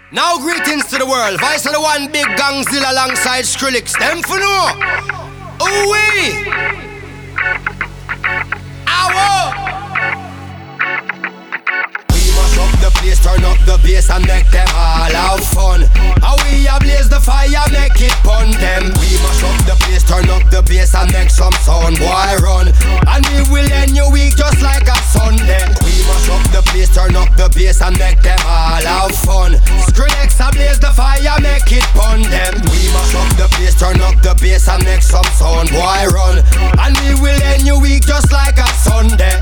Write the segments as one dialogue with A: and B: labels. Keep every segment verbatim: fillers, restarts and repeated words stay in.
A: Now greetings to the world. Vice of the one big gangzilla alongside Skrillex. Them for no. Ooh-wee. Ow. We mash up the place, turn up the bass and make them all have fun. How we ablaze the fire, make it pun them. We mash up the place, turn up the bass and make some sound, boy run. And we will end your week just like a Sunday. We mash up the place, turn up the bass and make them all have fun. Skrillex ablaze the fire, make it pun them. We mash up the place, turn up the bass and make some sound, boy run. And we will end your week just like a Sunday.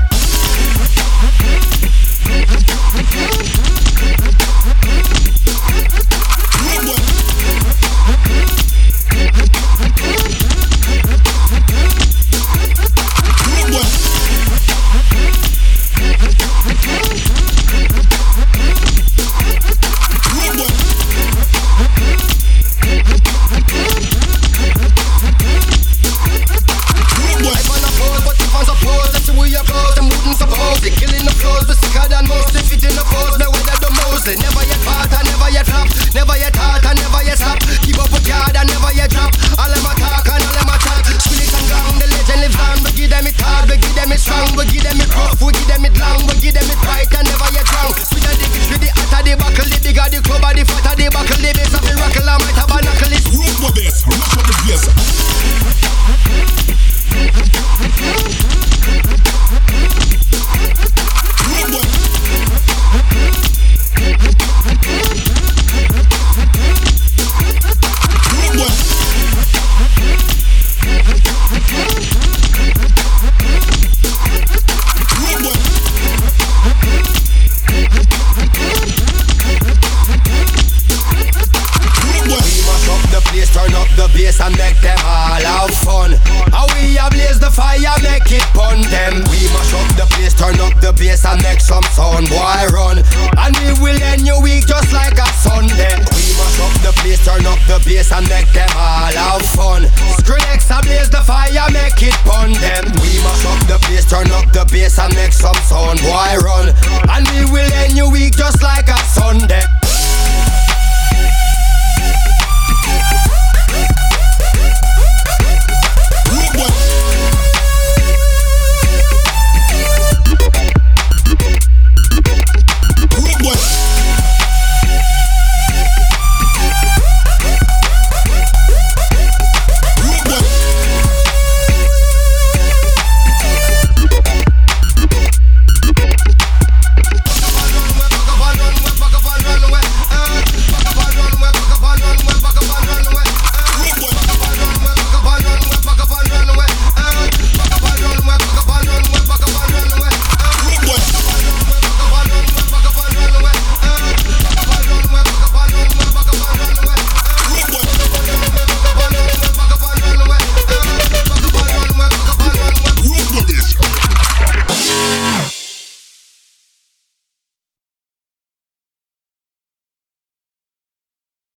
A: Killing the flows, but sicker than most. If it in the pose, no weather the most. Never yet fought, I never yet flop. Never yet hard, I never yet stop. Keep up with yard, I never yet drop. All them attack and all them attack. Skrillex and gang, the legend lives on. We give them it hard, we give them it strong. We give them it rough, we give them it long. We give them it right and never yet wrong. Sweet and dick, with the hotter the buckle. The bigger the club, the fatter the buckle. The bass of the rockle, I might have a knuckle. It's room for this, rush on the bass. Turn up the bass and make them all have fun. How we ablaze the fire, make it pun them. We mash up the place, turn up the bass and make some sound, boy run. And we will end your week just like a Sunday. We mash up the place, turn up the bass and make them all have fun. Skrillex ablaze the fire, make it pun them. We mash up the place, turn up the bass and make some sound, boy run. And we will end your week just